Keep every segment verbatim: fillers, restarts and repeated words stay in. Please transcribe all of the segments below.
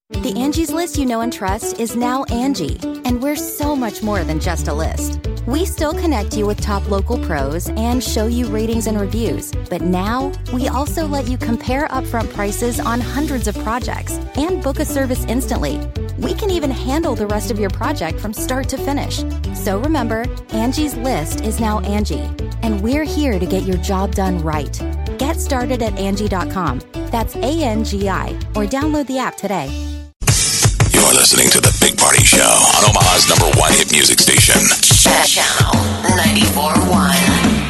The Angie's List you know and trust is now Angie, and we're so much more than just a list. We still connect you with top local pros and show you ratings and reviews, but now we also let you compare upfront prices on hundreds of projects and book a service instantly. We can even handle the rest of your project from start to finish. So remember, Angie's List is now Angie, and we're here to get your job done right. Get started at Angie dot com. That's A N G I, or download the app today. You're listening to The Big Party Show on Omaha's number one hit music station. Channel ninety-four point one.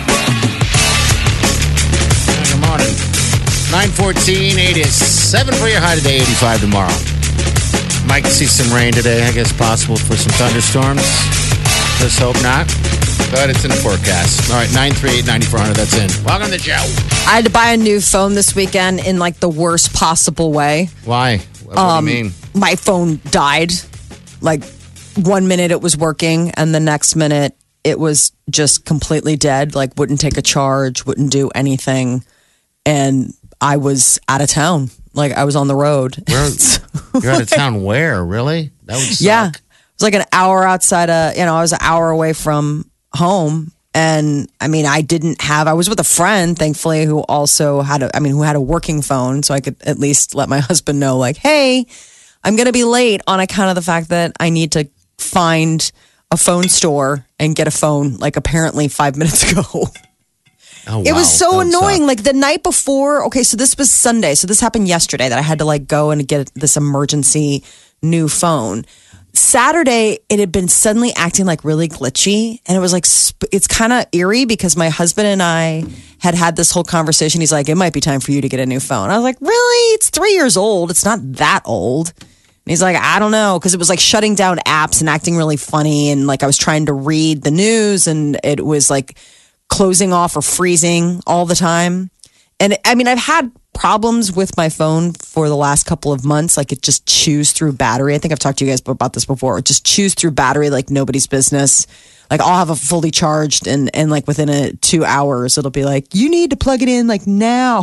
Good morning. nine fourteen, eighty-seven for your high today, eighty-five tomorrow. Might see some rain today, I guess possible for some thunderstorms. Let's hope not. But it's in the forecast. All right, nine three eight, nine four zero zero, that's in. Welcome to the show. I had to buy a new phone this weekend in like the worst possible way. Why? What um, do you mean? My phone died. Like one minute it was working and the next minute it was just completely dead. Like wouldn't take a charge, wouldn't do anything. And I was out of town. Like I was on the road. Where, you're out of town where? Really? That would suck. Yeah. It was like an hour outside of, you know, I was an hour away from home. And I mean, I didn't have, I was with a friend, thankfully, who also had a, I mean, who had a working phone. So I could at least let my husband know, like, hey, I'm going to be late on account of the fact that I need to find a phone store and get a phone, like apparently five minutes ago. Oh, wow. It was so That annoying. suck. Like the night before, okay, so this was Sunday. So this happened yesterday that I had to like go and get this emergency new phone. Saturday, it had been suddenly acting like really glitchy. And it was like, sp- it's kind of eerie because my husband and I had had this whole conversation. He's like, it might be time for you to get a new phone. I was like, really? It's three years old. It's not that old. And he's like, I don't know. Cause it was like shutting down apps and acting really funny. And like I was trying to read the news and it was like closing off or freezing all the time. And I mean, I've had problems with my phone for the last couple of months. Like it just chews through battery. I think I've talked to you guys about this before. It just chews through battery like nobody's business. Like I'll have it fully charged and, and like within a two hours, it'll be like, you need to plug it in like now.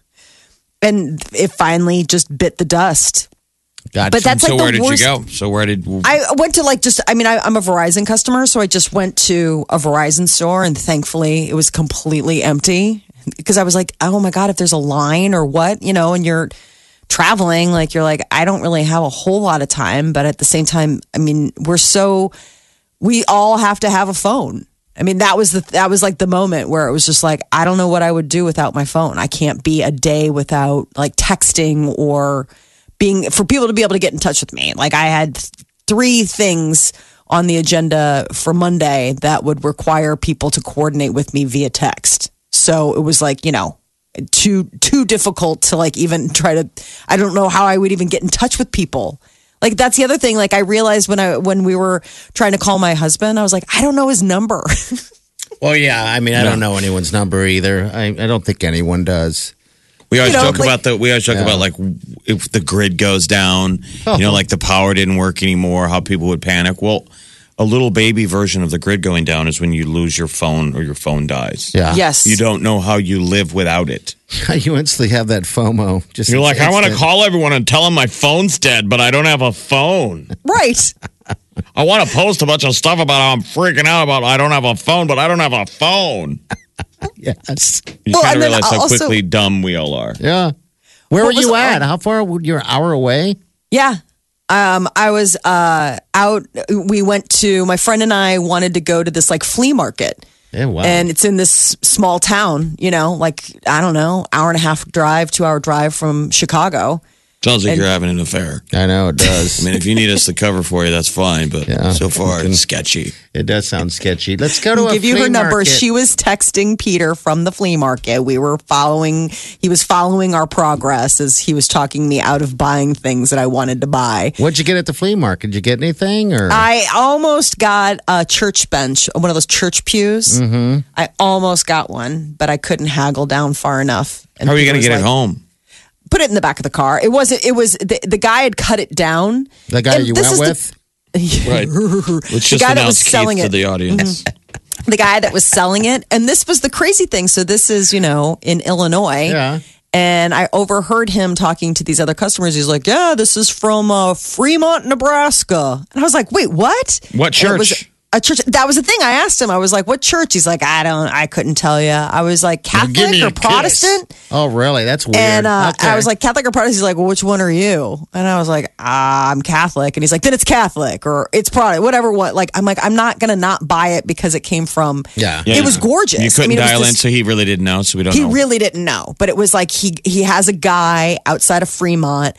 And it finally just bit the dust. Gotcha. But that's So like where the did worst. you go? So where did I went to like just, I mean, I, I'm a Verizon customer, so I just went to a Verizon store and thankfully it was completely empty because I was like, oh my God, if there's a line or what, you know, and you're traveling, like you're like, I don't really have a whole lot of time. But at the same time, I mean, we're so, we all have to have a phone. I mean, that was the, that was like the moment where it was just like, I don't know what I would do without my phone. I can't be a day without like texting or being for people to be able to get in touch with me. Like I had three things on the agenda for Monday that would require people to coordinate with me via text. So it was like, you know, too too difficult to like even try to I don't know how I would even get in touch with people. Like that's the other thing. Like I realized when I when we were trying to call my husband, I was like, I don't know his number. Well, yeah, I mean, I don't know anyone's number either. I, I don't think anyone does. We always You know, joke like- about the. We always joke Yeah. about like if the grid goes down, Oh. you know, like the power didn't work anymore, how people would panic. Well, a little baby version of the grid going down is when you lose your phone or your phone dies. Yeah. Yes. You don't know how you live without it. You instantly have that FOMO. Just You're like, I want to instant. call everyone and tell them my phone's dead, but I don't have a phone. Right. I want to post a bunch of stuff about how I'm freaking out about I don't have a phone, but I don't have a phone. Yes. You Well, kind and of then realize how also- quickly dumb we all are. Yeah. Where What were you was- at? How far? You're an hour away? Yeah. Um, I was uh, out. We went to, my friend and I wanted to go to this like flea market. Yeah, wow. And it's in this small town, you know, like, I don't know, hour and a half drive, two hour drive from Chicago. Sounds like And- you're having an affair. I know it does. I mean, if you need us to cover for you, that's fine. But Yeah. so far, it's sketchy. It does sound sketchy. Let's go to a Give you flea her number. market. She was texting Peter from the flea market. We were following, he was following our progress as he was talking me out of buying things that I wanted to buy. What'd you get at the flea market? Did you get anything? Or I almost got a church bench, one of those church pews. Mm-hmm. I almost got one, but I couldn't haggle down far enough. And How are you Peter going to was get it like, home? Put it in the back of the car. It wasn't, it was, the, the guy had cut it down. the guy And you this went is with? Right. Let's The just guy that announce was Keith selling to it. the audience. The guy that was selling it. And this was the crazy thing. So this is, you know, in Illinois. Yeah. And I overheard him talking to these other customers. He's like, yeah, this is from uh, Fremont, Nebraska. And I was like, wait, what? What And it was church? a church. That was the thing. I asked him. I was like, what church? He's like, I don't, I couldn't tell you. I was like, Give Catholic me or a kiss. Protestant? Oh, really? That's weird. And uh, Okay. I was like, Catholic or Protestant? He's like, well, which one are you? And I was like, ah, I'm Catholic. And he's like, then it's Catholic or it's Protestant, whatever. What? Like, I'm like, I'm not going to not buy it because it came from, Yeah. Yeah, it was gorgeous. You couldn't I mean, it was dial in, this- so he really didn't know. So we don't he know. really didn't know, but it was like he he has a guy outside of Fremont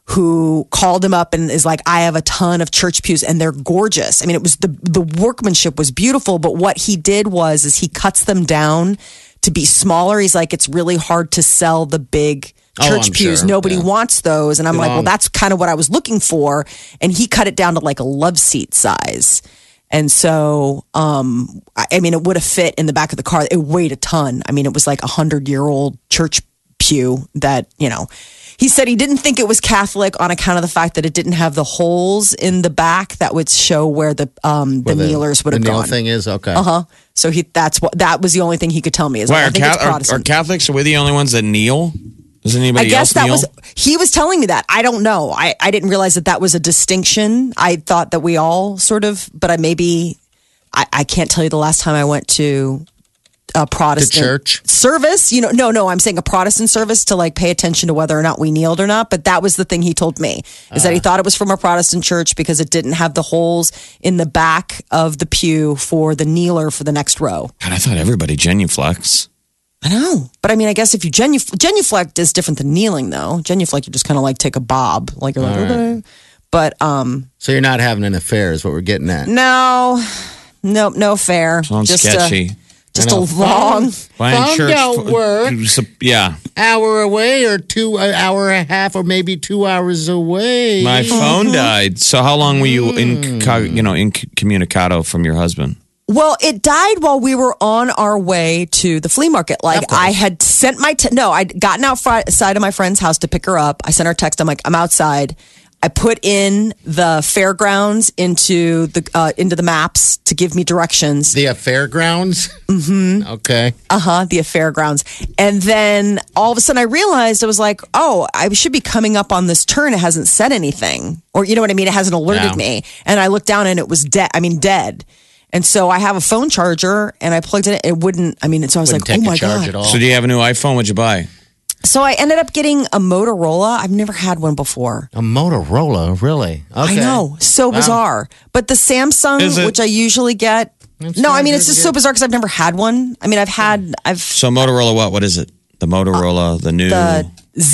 who called him up and is like, I have a ton of church pews and they're gorgeous. I mean, it was the the workmanship was beautiful, but what he did was is he cuts them down to be smaller. He's like, it's really hard to sell the big Oh, church I'm pews. sure. Nobody Yeah. wants those. And I'm Too like, well, long. that's kind of what I was looking for. And he cut it down to like a love seat size. And so, um, I I mean, it would have fit in the back of the car. It weighed a ton. I mean, it was like a hundred year old church pew that, you know, he said he didn't think it was Catholic on account of the fact that it didn't have the holes in the back that would show where the um, the Where kneelers would have the kneel gone. thing is okay. Uh huh. So he that's what that was the only thing he could tell me is Why like, I are, think Ca- it's are, are Protestant. Catholics? Are we the only ones that kneel? Does anybody I guess else that kneel? was he was telling me that. I don't know. I, I didn't realize that that was a distinction. I thought that we all sort of, but I maybe I, I can't tell you the last time I went to a Protestant church? service. You know, no, no, I'm saying a Protestant service to like pay attention to whether or not we kneeled or not. But that was the thing he told me is that he thought it was from a Protestant church because it didn't have the holes in the back of the pew for the kneeler for the next row. God, I thought everybody genuflects. I know. But I mean, I guess if you genuf- genuflect is different than kneeling, though. Genuflect, you just kind of like take a bob. Like you're like, okay. But um, So you're not having an affair is what we're getting at. no, no, no fair. Sounds just sketchy. A, just I a know. long. Why in Phone church? don't work. Yeah. Hour away or two, an hour and a half or maybe two hours away. My phone died. So how long were you Hmm. in, you know, incommunicado from your husband? Well, it died while we were on our way to the flea market. Like Of course. I had sent my te- no, I'd gotten outside of my friend's house to pick her up. I sent her a text. I'm like, I'm outside. I put in the fairgrounds into the uh, into the maps to give me directions. The uh, fairgrounds? Mm-hmm. Okay. Uh huh. The fairgrounds. And then all of a sudden I realized I was like, oh, I should be coming up on this turn. It hasn't said anything. Or, you know what I mean? It hasn't alerted Yeah. me. And I looked down and it was dead. I mean, dead. And so I have a phone charger and I plugged it in. It wouldn't, I mean, so I was Wouldn't like, take oh a my charge God. at all. So do you have a new iPhone? What'd you buy? So I ended up getting a Motorola. I've never had one before. A Motorola, really? Okay. I know. So Wow. bizarre. But the Samsung, Is it? which I usually get. It's no, I not mean, good it's just to so get. bizarre because I've never had one. I mean, I've had, I've. So Motorola, what? What is it? The Motorola, the new. the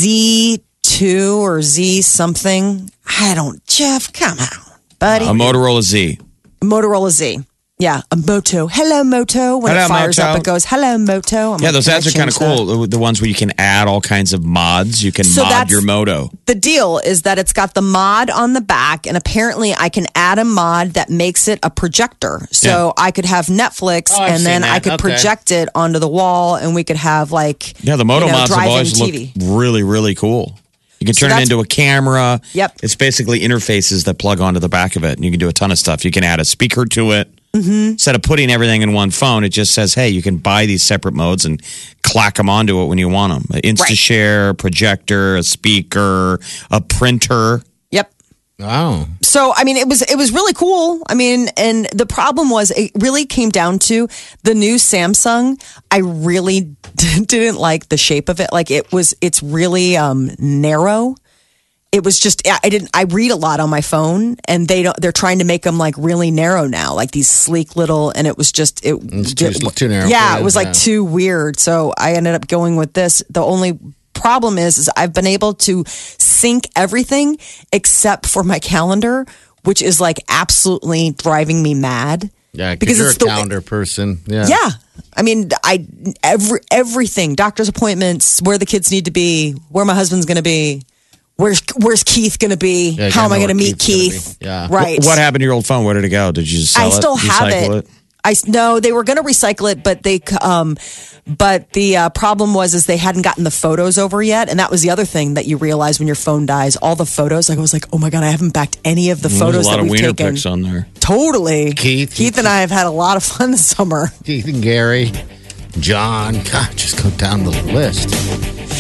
Z two or Z something. I don't, Jeff, come on, buddy. a Motorola Z. Motorola Z. Yeah, a Moto. Hello, Moto. When Hello, it fires Moto. up, it goes, hello, Moto. I'm Yeah, like, those can I ads are kind of change that? cool. The ones where you can add all kinds of mods. You can So mod that's- your moto. The deal is that it's got the mod on the back, and apparently I can add a mod that makes it a projector. So I could have Netflix, Oh, I've and then seen I that. could Okay. project it onto the wall, and we could have like Yeah, the moto you know, mods have drive-in always T looked V. really, really cool. You can So turn it that's- into a camera. Yep. It's basically interfaces that plug onto the back of it, and you can do a ton of stuff. You can add a speaker to it. Mm-hmm. Instead of putting everything in one phone, it just says, hey, you can buy these separate modes and clack them onto it when you want them. InstaShare, a projector, a speaker, a printer. Yep. Oh. So I mean, it was it was really cool. I mean, and the problem was it really came down to the new Samsung. I really didn't like the shape of it. Like it was, it's really um, narrow. It was just I didn't. I read a lot on my phone, and they don't. They're trying to make them like really narrow now, like these sleek little. And it was just it. It's too- too narrow Yeah, for you, it was like yeah. too weird. So I ended up going with this. The only problem is, is I've been able to sync everything except for my calendar, which is like absolutely driving me mad. Yeah, because you're a the- calendar person. Yeah. Yeah. I mean, I every everything, doctor's appointments, where the kids need to be, where my husband's going to be, where's where's Keith going to be, Yeah, how am I I know going to where meet Keith's Keith? gonna be. Yeah. Right. What happened to your old phone? Where did it go? Did you just sell I it? still have Recycle it. I no, they were going to recycle it, but they um, but the uh, problem was is they hadn't gotten the photos over yet, and that was the other thing that you realize when your phone dies. All the photos, like I was like, oh my god, I haven't backed any of the There's photos a lot that of we've wiener taken. pics on there. Totally, Keith. Keith and I have had a lot of fun this summer. Keith and Gary, John. God, just go down the list. You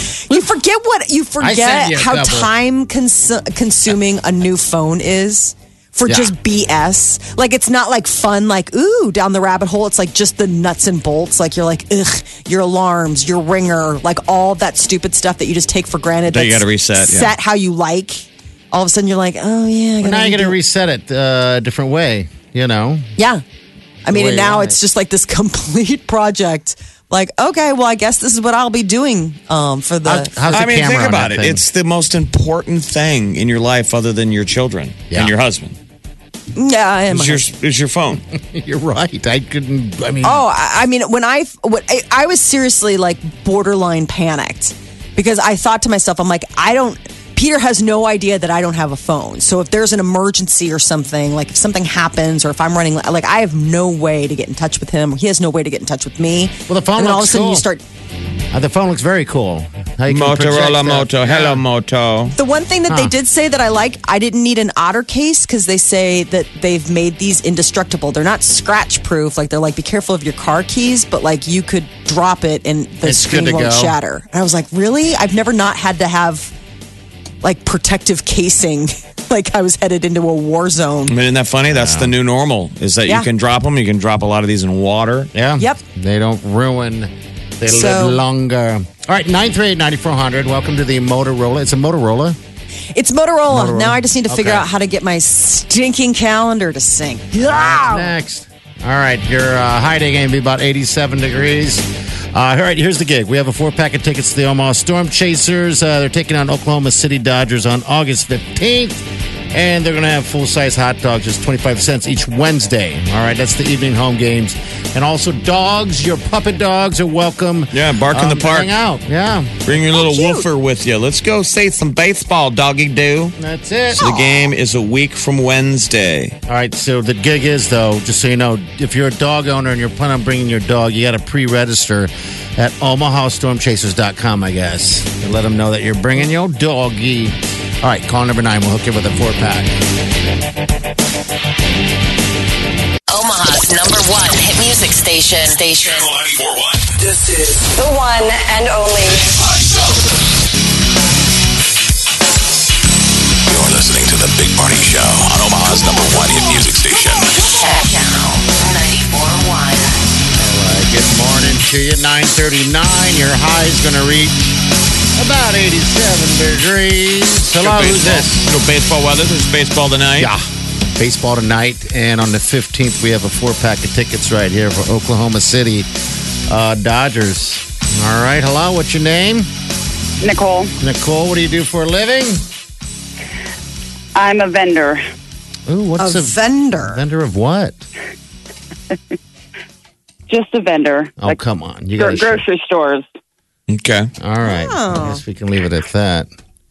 forget what you sent forget you a how couple. time cons- consuming a new phone is for Yeah. just B S. Like it's not like fun, like ooh down the rabbit hole. It's like just the nuts and bolts. Like you're like ugh, your alarms, your ringer, like all that stupid stuff that you just take for granted. That you that's gotta reset, yeah. Set how you like. All of a sudden you're like, oh yeah. I Well, now gotta you got to do- reset it uh, a different way, you know? Yeah. I mean, way and you now want it's it. just like this complete project. Like, okay, well, I guess this is what I'll be doing um, for the. How's, how's the I mean, camera think on about that it. thing? It's the most important thing in your life other than your children Yeah. and your husband. yeah, I am. Is your, is your phone. You're right. I couldn't, I mean, Oh, I I mean, when I, when I, I was seriously like borderline panicked because I thought to myself, I'm like, I don't. Peter has no idea that I don't have a phone. So if there's an emergency or something, like if something happens or if I'm running, like I have no way to get in touch with him. He has no way to get in touch with me. Well, the phone and then all of a looks sudden cool. you start. uh, the phone looks very cool. How you can project Motorola that. Moto. Hello, Moto. The one thing that they did say that I like, I didn't need an otter case because they say that they've made these indestructible. They're not scratch proof. Like they're like, be careful of your car keys, but like you could drop it and the It's screen good to won't go. shatter. And I was like, really? I've never not had to have like protective casing. Like I was headed into a war zone. I mean, isn't that funny? That's the new normal, is that Yeah. you can drop them. You can drop a lot of these in water. Yeah. Yep. They don't ruin. They So- live longer. All right, nine three eight, nine four zero zero. Welcome to the Motorola. It's a Motorola. It's Motorola. Motorola. Now I just need to figure Okay. out how to get my stinking calendar to sync. Next. All right, your uh, high day game will be about eighty-seven degrees. Uh, all right, here's the gig. We have a four pack of tickets to the Omaha Storm Chasers. Uh, they're taking on Oklahoma City Dodgers on August fifteenth. And they're going to have full size hot dogs, just twenty-five cents each Wednesday. All right, that's the evening home games. And also, dogs, your puppet dogs are welcome. Yeah, bark in the um, to park. Hang out. Yeah, Bring your little cute. woofer with you. Let's go say some baseball, doggy do. that's it. So the game is a week from Wednesday. All right, so the gig is, though, just so you know, if you're a dog owner and you're planning on bringing your dog, you got to pre-register at omaha storm chasers dot com, I guess. And let them know that you're bringing your doggy. All right, call number nine. We'll hook you with a four-pack. Omaha's number one hit music station. Station. ninety-four point one. This is The one and only. You're listening to The Big Party Show on Omaha's number one hit music station. Channel ninety-four point one. All right, good morning to you. nine thirty-nine. Your high is going to reach about eighty-seven degrees. Hello, who's baseball, this? Little baseball weather. There's baseball tonight. Yeah. Baseball tonight, and on the fifteenth, we have a four-pack of tickets right here for Oklahoma City uh, Dodgers. All right, hello, what's your name? Nicole. Nicole, what do you do for a living? I'm a vendor. Ooh, what's A a vendor. vendor of what? Just a vendor. Oh, come on. You gro- got grocery stores. Okay. All right. Oh. I guess we can leave it at that.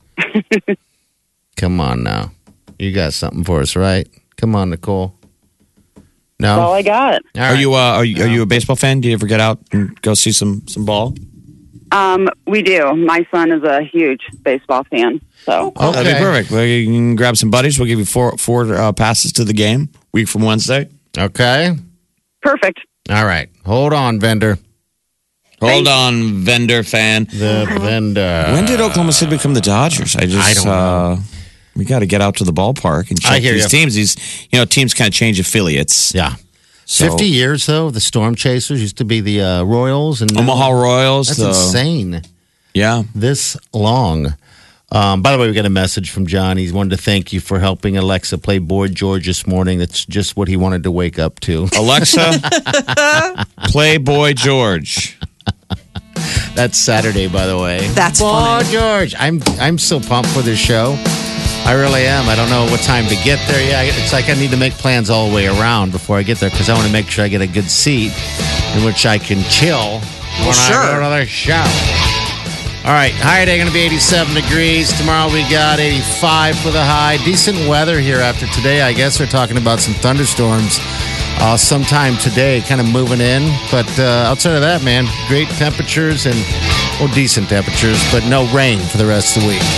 Come on now. You got something for us, right? Come on, Nicole. No? That's all I got. All Are right. you uh, are you are you a baseball fan? Do you ever get out and go see some some ball? Um, we do. My son is a huge baseball fan. So Okay. That'd be perfect. Well, you can grab some buddies. We'll give you four four uh, passes to the game week from Wednesday. Okay. perfect. All right. Hold on, vendor. Hold on, vendor fan. The vendor. When did Oklahoma City become the Dodgers? I just I don't uh, we got to get out to the ballpark and I check hear these you. teams. These you know teams kind of change affiliates. Yeah. So- fifty years, though, the Storm Chasers used to be the uh, Royals. and now- Omaha Royals. That's the, insane. Yeah. This long. Um, by the way, we got a message from John. He wanted to thank you for helping Alexa play Boy George this morning. That's just what he wanted to wake up to. Alexa, play Boy George. That's Saturday, by the way. That's Boy funny. George. I'm I'm so pumped for this show. I really am. I don't know what time to get there. Yeah, it's like I need to make plans all the way around before I get there because I want to make sure I get a good seat in which I can chill when I sure. go to the show. All right, high today going to be eighty-seven degrees. Tomorrow we got eighty-five for the high. Decent weather here after today. I guess we're talking about some thunderstorms uh, sometime today, kind of moving in. But uh, outside of that, man, great temperatures and, well, decent temperatures, but no rain for the rest of the week.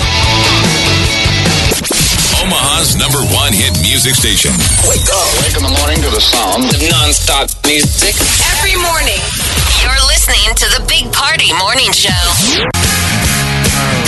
Omaha's number one hit music station. Wake up. Wake in the morning to the sound of non-stop music. Every morning, you're listening to the Big Party Morning Show. All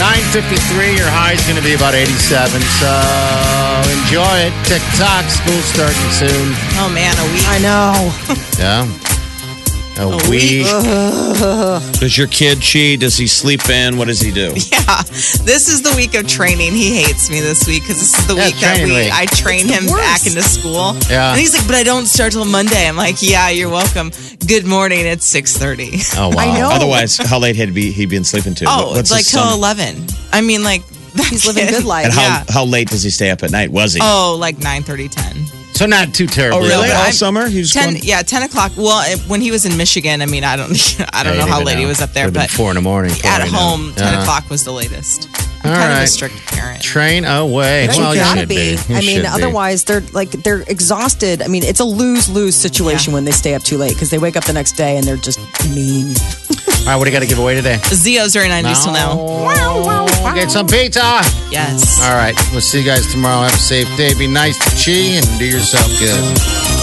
nine fifty-three, your high is going to be about eighty-seven. So enjoy it. TikTok, school starting soon. Oh, man, a week. I know. Yeah. A, a week. week. Does your kid cheat? Does he sleep in? What does he do? Yeah, this is the week of training. He hates me this week because this is the Yeah, week that training we week. I train him back into school. Yeah. And he's like, but I don't start till Monday. I'm like, yeah, you're welcome. Good morning. It's six thirty. Oh, wow. I know. Otherwise, how late had he, he been sleeping to? Oh, What's it's like his till sum- eleven. I mean, like that He's living kid- good life. And how, Yeah. how late does he stay up at night? Was he? Oh, like nine thirty, ten. So not too terrible. Oh, really? but All I'm- summer? He was ten, going- yeah, ten o'clock. Well, it- when he was in Michigan, I mean, I don't, I don't Yeah, know you how never late he know. was up there, Could've been but four in the morning. four at right now. home, ten Yeah. o'clock was the latest. I'm All kind of right. a strict parent. Train away. You Well, you gotta should be. be. You I mean, should be. otherwise they're like they're exhausted. I mean, it's a lose lose situation Yeah. when they stay up too late because they wake up the next day and they're just mean. All right, what do you got to give away today? Zio's are nineties till now. now. Get some pizza. Yes. All right. We'll see you guys tomorrow. Have a safe day. Be nice to Chi and do yourself good.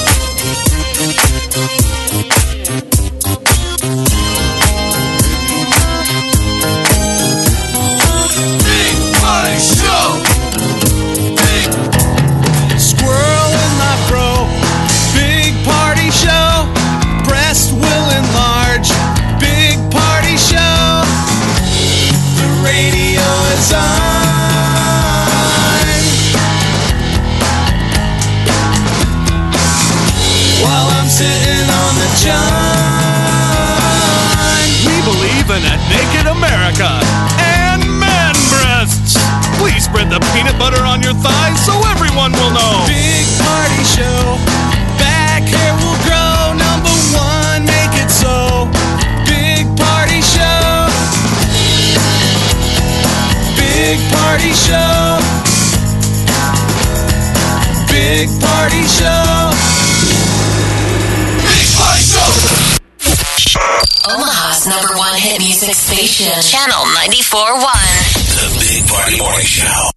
Big Party Show. Big squirrel in my fro. Big Party Show. Breast will enlarge. Big Party Show. The radio is on. While I'm sitting on the john. We believe in a naked America and man breasts. Please spread the peanut butter on your thighs so everyone will know. Big Party Show. Back hair will grow. Number one, make it so. Big Party Show. Big Party Show. Big Party Show. Big Party Show. Omaha's number one hit music station. Channel ninety-four point one. The Big Party Morning Show.